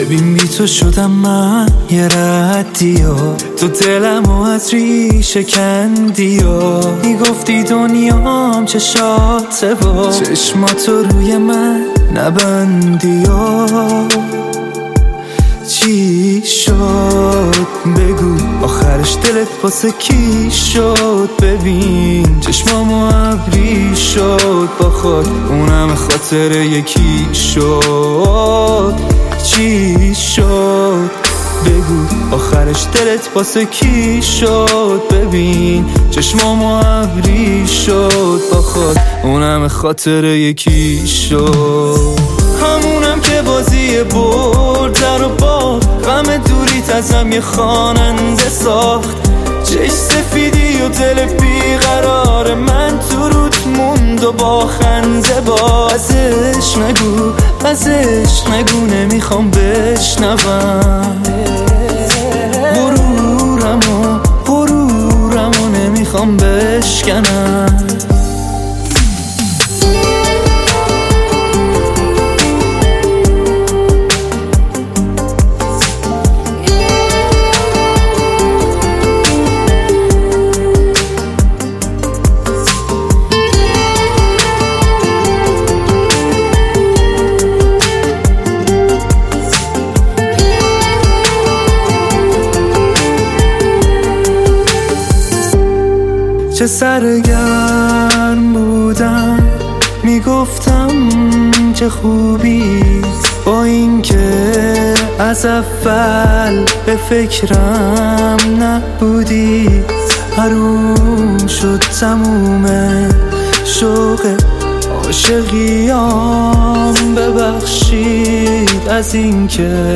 ببین بی تو شدم من یه ردی و تو دلم و از ریشه کندی و میگفتی دنیام چشاته و چشماتو روی من نبندی و چی شد بگو آخرش دلت واسه کی شد؟ ببین چشمامو ابری شد با خود اونم خاطر یکی شد. چی شد بگو آخرش دلت واسه کی شد؟ ببین چشمامو ابری شد با خود اونم خاطر یکی شد. همونم که بازی برد در و باخت غم دوریت ازم یه خواننده ساخت. چش سفیدی و دل بیقرار من تو روت موند و با خنده با ازش نگو نمیخوام بشنوم غرورمو نمیخوام بشکنم. چه سرگرم بودم میگفتم چه خوبی با اینکه از اول به فکرم نبودی. حروم شد تموم شوق عاشقیام ببخشید از اینکه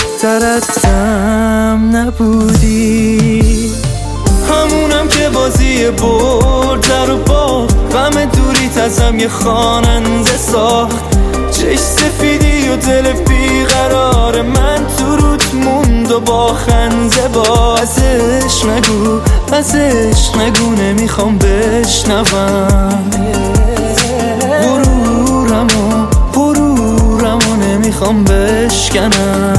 طرفم نبودی. همونم که بازی برد در و باخت غم دوریت ازم یه خواننده ساخت. چش سفیدی و دل بیقرار من تو روت موند و با خنده با ازش نگو نمیخوام بشنوم غرورمو نمیخوام بشکنم.